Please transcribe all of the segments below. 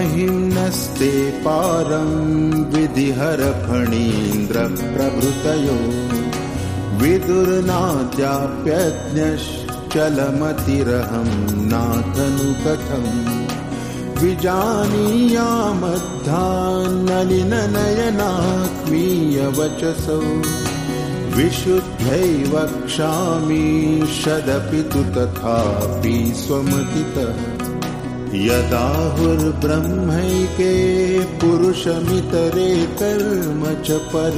महिम्नस्ते पारं विधिहरफणीन्द्रप्रभृतयो विदुर्नाद्याप्यज्ञश्चलमतिरहं नाथनुकथम् विजानीयामद्धान्नलिननयनात्मीयवचसौ विशुद्धै वक्ष्यामि षदपि तु तथापि स्वमतितः यदाहुर्ब्रह्मैके पुरुषमितरे कर्म च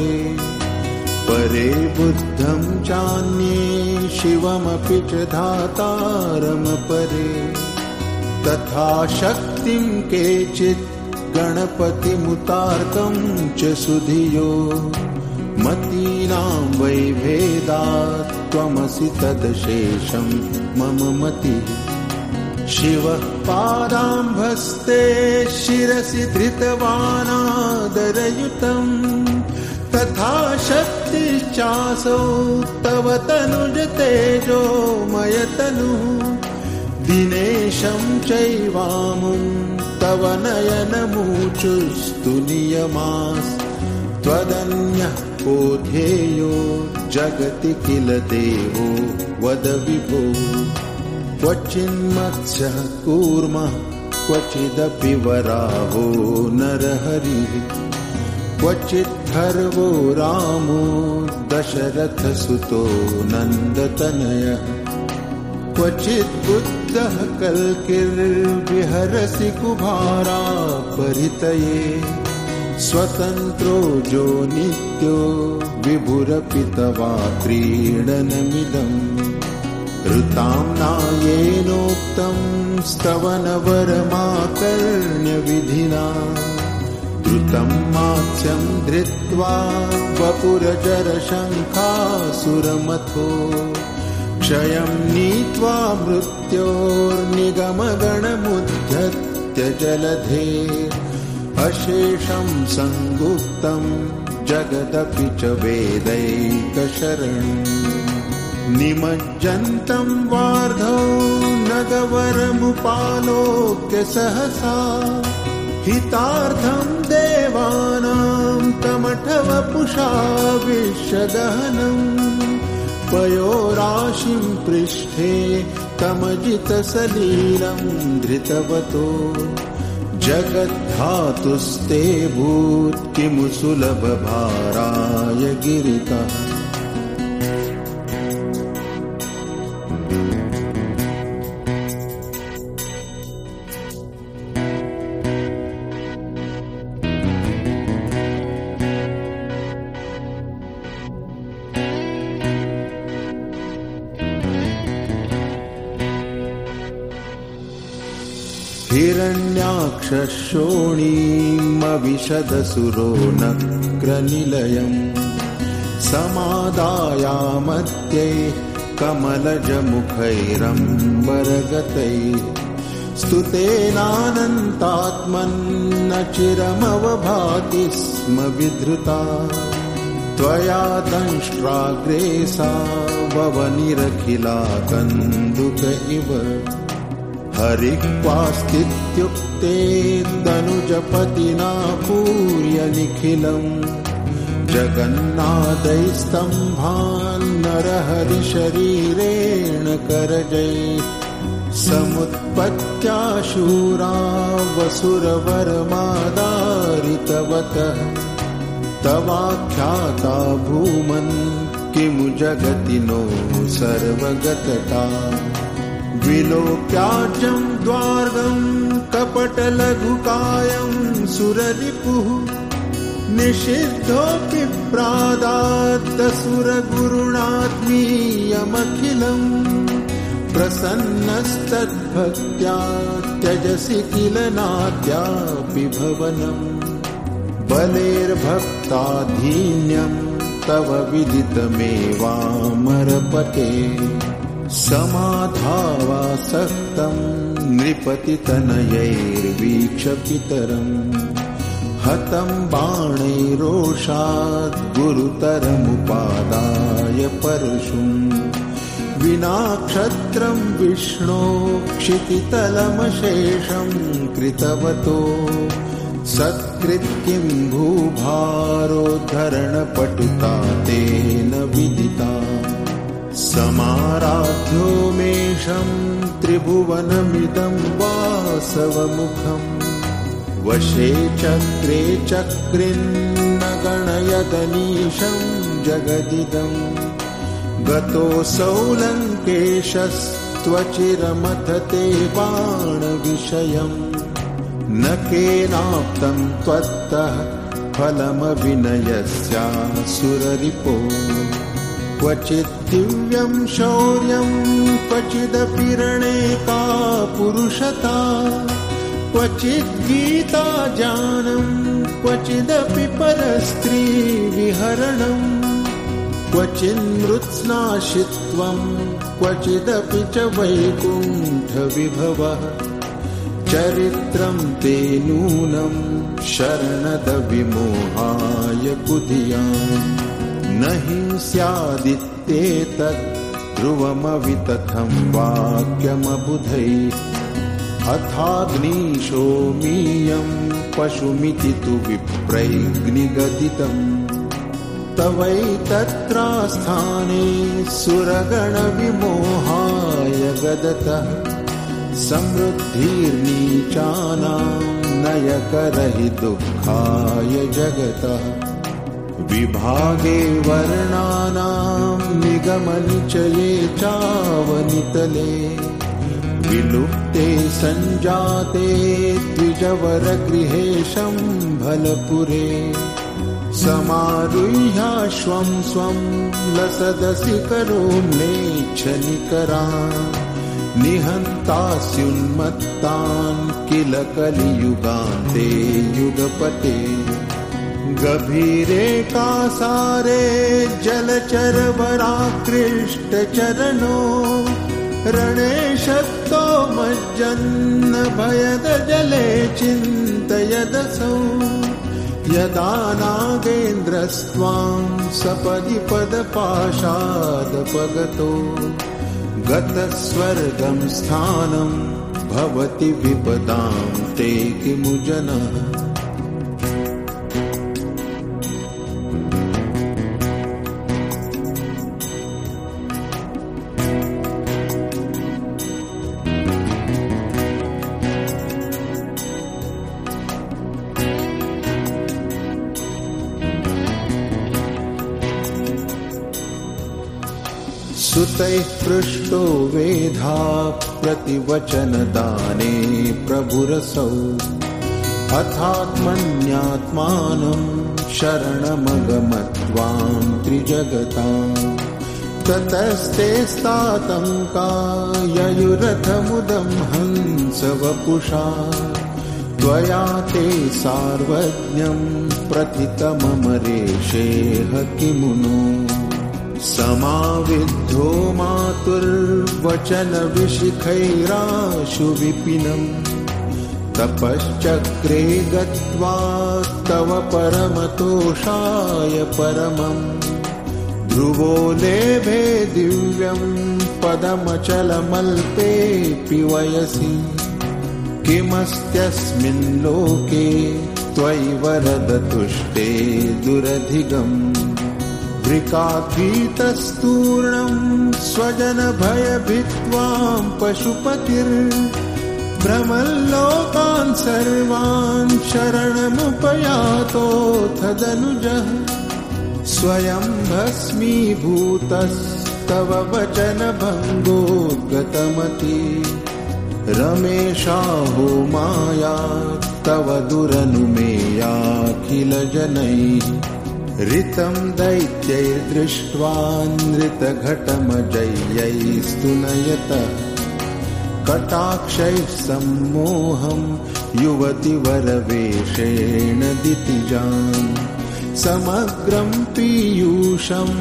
परे बुद्धं चान्ये शिवमपि च धातारमपरे तथा शक्तिं केचित् गणपतिमुतार्कं च सुधियो मतीनां वै भेदात् त्वमसि तदशेषं मम मतिः शिवः पादाम्भस्ते शिरसि धृतवानादरयुतम् तथा शक्तिश्चासौ तव तनुज तेजोमयतनुः दिनेशं चैवामुं तव नयनमूचुस्तु नियमास्त्वदन्यः को ध्येयो जगति किल देवो वद विभो क्वचिन्मत्स्यः कूर्मः क्वचिदपि वराहो नरहरिः क्वचिद्धर्वो रामो दशरथसुतो नन्दतनयः क्वचिद्बुद्धः कल्किर्विहरसि कुभारापरितये स्वतन्त्रो जो नित्यो विभुरपि तवा क्रीडनमिदम् ऋतां नायेनोक्तं स्तवनवरमाकर्ण्यविधिना द्रुतं मात्स्यं धृत्वा वपुरजरशङ्खासुरमथो क्षयं नीत्वा मृत्योर्निगमगणमुद्धत्य जलधेः अशेषं संगुप्तं जगदपि च वेदैकशरणम् निमज्जन्तं वार्धौ नगवरमुपालोक्य सहसा हितार्थं देवानां कमठवपुषा विश्वदहनम् पयोराशिं पृष्ठे तमजितसलीलं धृतवतो जगद्धातुस्ते भूत् किमु सुलभभाराय गिरितः हिरण्याक्षशोणीमविशदसुरो नक्रनिलयम् समादायामत्यैः कमलजमुखैरम्बरगतैः स्तुतेनानन्तात्मन्न चिरमवभाति स्म विधृता त्वया दंष्ट्राग्रे सा ववनिरखिला कन्दुक इव हरिक्वास्तित्युक्ते दनुजपतिना पूर्यनिखिलम् जगन्नाथैस्तम्भान्नरहरिशरीरेण करजैः समुत्पत्त्याशूरा वसुरवरमादारितवतः तवाख्याता भूमन् किमु जगति नो सर्वगतता विलोक्याजं द्वार्गं कपटलघुकायं सुररिपुः निषिद्धोऽपि प्रादाद्दसुरगुरुणात्मीयमखिलम् प्रसन्नस्तद्भक्त्या त्यजसि किल नाद्यापि भवनम् बलेर्भक्ताधीन्यं तव विदितमेवामरपते समाधावासक्तं नृपतितनयैर्वीक्षपितरम् हतं बाणैरोषाद् गुरुतरमुपादाय परशुं विनाक्षत्रं विष्णो क्षितितलमशेषं कृतवतो सत्कृत्किं भूभारोद्धरणपटुता तेन विदिता समाराध्यो मेषं त्रिभुवनमिदं वासवमुखम् वशे चक्रे चक्रिन्न गणयदनीशं जगदिदं गतोऽसौ लङ्केशस्त्वचिरमथते बाणविषयम् न केनाप्तं त्वत्तः फलमविनयस्यासुररिपो क्वचित् दिव्यं शौर्यं क्वचिदपि रणे का पुरुषता क्वचित् गीताज्ञानं क्वचिदपि परस्त्रीविहरणं क्वचिन्मृत्स्नाशित्वं क्वचिदपि च वैकुण्ठविभवः चरित्रं ते नूनं शरणदविमोहाय कुधियाम् न हि स्यादित्येतत् ध्रुवमवितथं वाक्यमबुधैः अथाग्निशोमीयं पशुमिति तु विप्रैग्निगदितम् तवैतत्रास्थाने सुरगणविमोहाय गदतः समृद्धिर्नीचानां नयकरहि दुःखाय जगतः विभागे वर्णानां निगमनिचये चावनितले विलुप्ते सञ्जाते द्विजवरगृहे शम्भलपुरे समारुह्याश्वं स्वं लसदसि करोम्येच्छनिकरान् निहन्तास्युन्मत्तान् किल कलियुगान्ते युगपते गभीरे कासारे जलचरवराकृष्टचरणो रणे शक्तो मज्जन्न भयदजले चिन्तयदसौ यदा नागेन्द्रस्त्वां सपदि पदपाशादपगतो गतस्वर्गं स्थानं भवति विपदां ते किमु जनः सुतैः पृष्टो वेधा प्रतिवचनदाने प्रभुरसौ अथात्मन्यात्मानं शरणमगमत्वां त्रिजगतां ततस्ते स्तातङ्काययुरथमुदं हंसवपुषा त्वया ते सार्वज्ञं प्रथितममरेशेह किमुनो समाविद्धो मातुर्वचनविशिखैराशु विपिनम् तपश्चक्रे गत्वा तव परमतोषाय परमम् ध्रुवो लेभे दिव्यं पदमचलमल्पेऽपि वयसि किमस्त्यस्मिन् लोके त्वयि वरदतुष्टे दुरधिगम् वृकाभीतस्तूर्णं स्वजनभयभित्वां पशुपतिर्भ्रमल्लोकान् सर्वान् शरणमुपयातोऽथ दनुजः स्वयं भस्मीभूतस्तव वचनभङ्गोद्गतमति रमेशाहो माया तव दुरनुमेयाखिलजनैः ऋतं दैत्यैर्दृष्ट्वा नृतघटमजय्यैस्तु नयतः कटाक्षैः सम्मोहं युवतिवरवेषेण दितिजान् समग्रं पीयूषं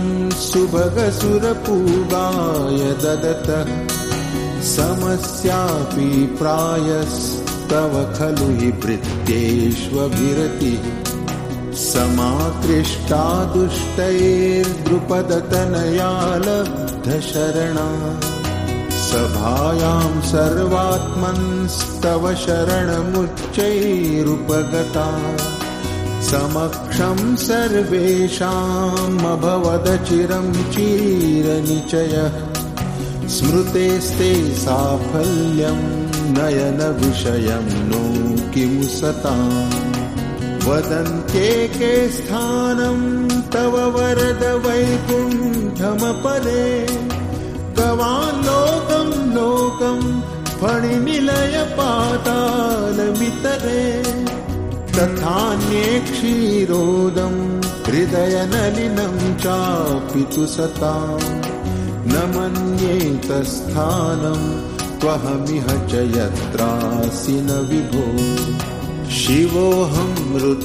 सुभगसुरपूगाय ददतः समस्यापि प्रायस्तव खलु हि भृत्येष्वभिरतिः समाकृष्टा दुष्टैर्द्रुपदतनया लब्धशरणा सभायां सर्वात्मनस्तव शरणमुच्चैरुपगता समक्षं सर्वेषाम् अभवदचिरं चिरनिचयः स्मृतेस्ते साफल्यं नयनविषयं नो किमु सताम् वदन्त्येके स्थानं तव वरद वैकुण्ठमपरे गवान् लोकं फणिनिलय पातालमितरे तथान्ये क्षीरोदं हृदयनलिनं चापि तु सताम् न मन्ये तत्स्थानं त्वहमिह च यत्रासि न विभो शिवोऽहं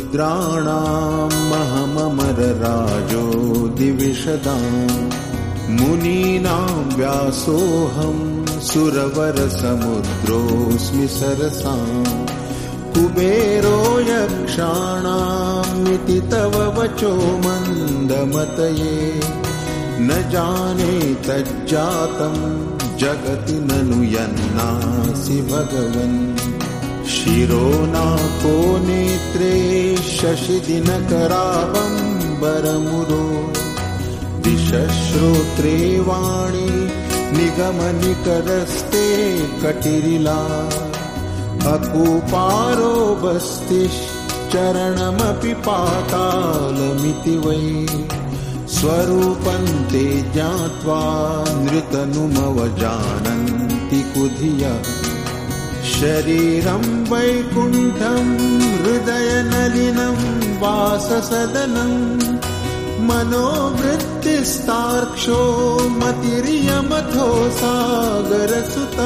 रुद्राणामहममरराजो दिविशदाम् मुनीनां व्यासोऽहं सुरवरसमुद्रोऽस्मि सरसाम् कुबेरो यक्षाणामिति तव वचो मन्दमतये न जाने तज्जातं जगति ननु यन्नासि भगवन् शिरो नाको नेत्रे शशिदिनकरावम्बरमुरो दिशश्रोत्रे वाणी निगमनिकरस्ते कटिरिला अकूपारो बस्तिश्चरणमपि पातालमिति वै स्वरूपं ते ज्ञात्वा नृतनुमवजानन्ति कुधिया शरीरं वैकुण्ठं हृदयनलिनं वाससदनं मनोवृत्तिस्तार्क्ष्यो मतिर्यमथो सागरसुता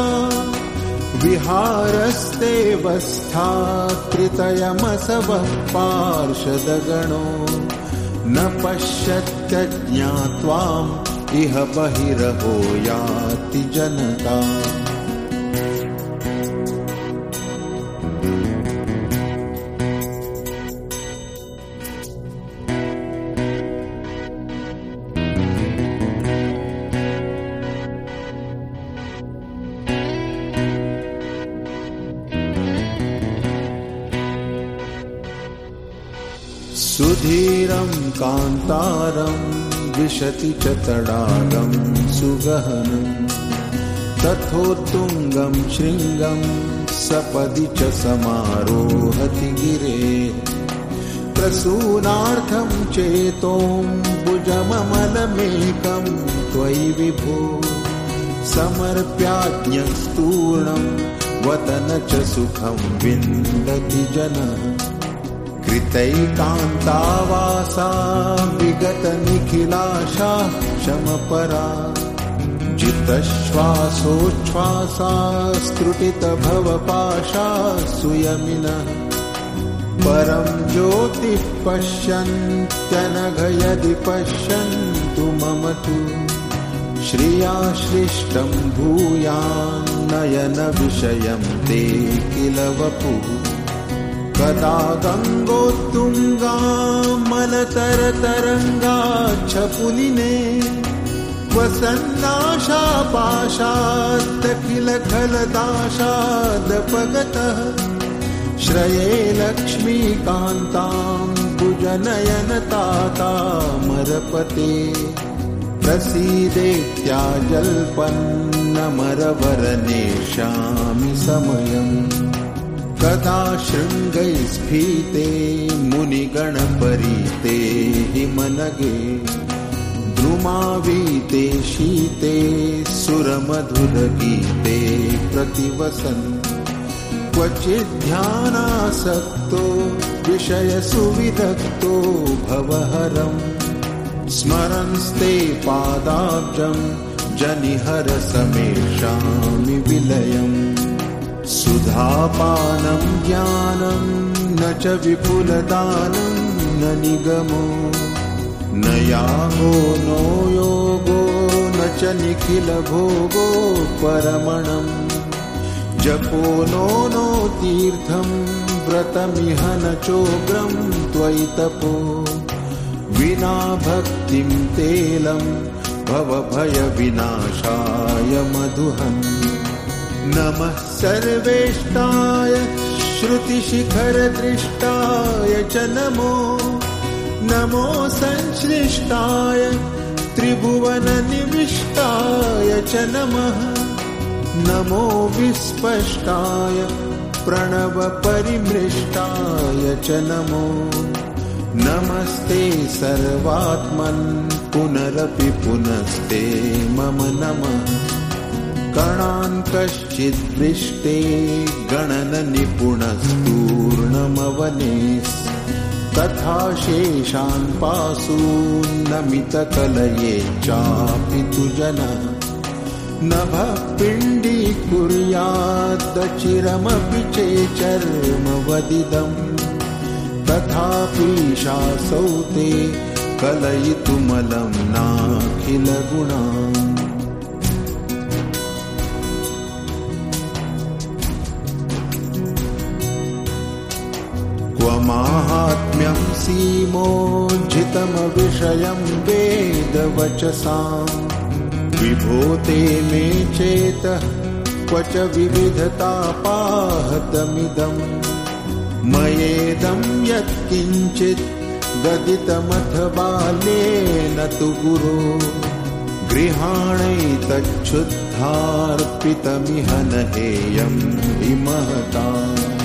विहारस्तेऽवस्था कृतयमसवः पार्षदगणो न पश्यत्यज्ञात्वाम् इह बहिरहो याति जनता सुधीरं कान्तारं विशति च तडागं सुगहनं तथोत्तुङ्गं शृङ्गं सपदि च समारोहति गिरेः प्रसूनार्थं चेतोऽम्बुजममलमेकं त्वयि विभो समर्प्याज्ञस्तूर्णं वतन च सुखं विन्दति जनः कृतैकान्तावासा विगतनिखिलाशा क्षमपरा जितश्वासोच्छ्वासा स्त्रुटितभवपाशा सुयमिनः परं ज्योतिः पश्यन्त्यनघ यदि पश्यन्तु मम तु श्रियाश्लिष्टं भूयान्नयनविषयं ते किल वपुः कदा गङ्गोत्तुङ्गामलतरतरङ्गाच्छपुलिने वसन्नाशापाशात्तखिलखलदाशादपगतः श्रये लक्ष्मीकान्तां भुजनयनतातामरपते प्रसीदेत्याजल्पन्नमरवरनेष्यामि समयम् कदा शृङ्गैस्फीते मुनिगणपरीते हिमनगे द्रुमावीते शीते सुरमधुरगीते प्रतिवसन् क्वचिद्ध्यानासक्तो विषयसुविरक्तो भवहरम् स्मरन्स्ते पादाब्जं जनिहरसमेषामि विलयम् सुधापानं ज्ञानं न च विपुलदानं न निगमो न यागो नो योगो न च निखिलभोगो परमणम् जपो नो तीर्थं व्रतमिह न चोग्रं त्वदीयम् त्वयितपो विना भक्तिं तेलं भवभयविनाशाय मधुहन् नमः सर्वेष्टाय श्रुतिशिखरदृष्टाय च नमो संश्लिष्टाय त्रिभुवननिविष्टाय च नमो विस्पष्टाय प्रणवपरिमृष्टाय च नमस्ते सर्वात्मन् पुनरपि पुनस्ते मम नमः गणान् कश्चिद्दृष्टे गणननिपुणस्तूर्णमवनेस् तथा शेषान् पासून्नमितकलये चापि तु जनः नभः पिण्डीकुर्यादचिरमपि चेचर्मवदिदम् तथापीशासौ ते कलयितुमलं नाखिलगुणाम् क्व माहात्म्यं सीमोज्झितमविषयं वेदवचसाम् विभो ते मे चेतः क्व च विविधतापाहतमिदम् मयेदं यत्किञ्चित् गदितमथ बाल्येन तु गुरो गृहाणैतच्छुद्धार्पितमिह न हेयं हि महताम्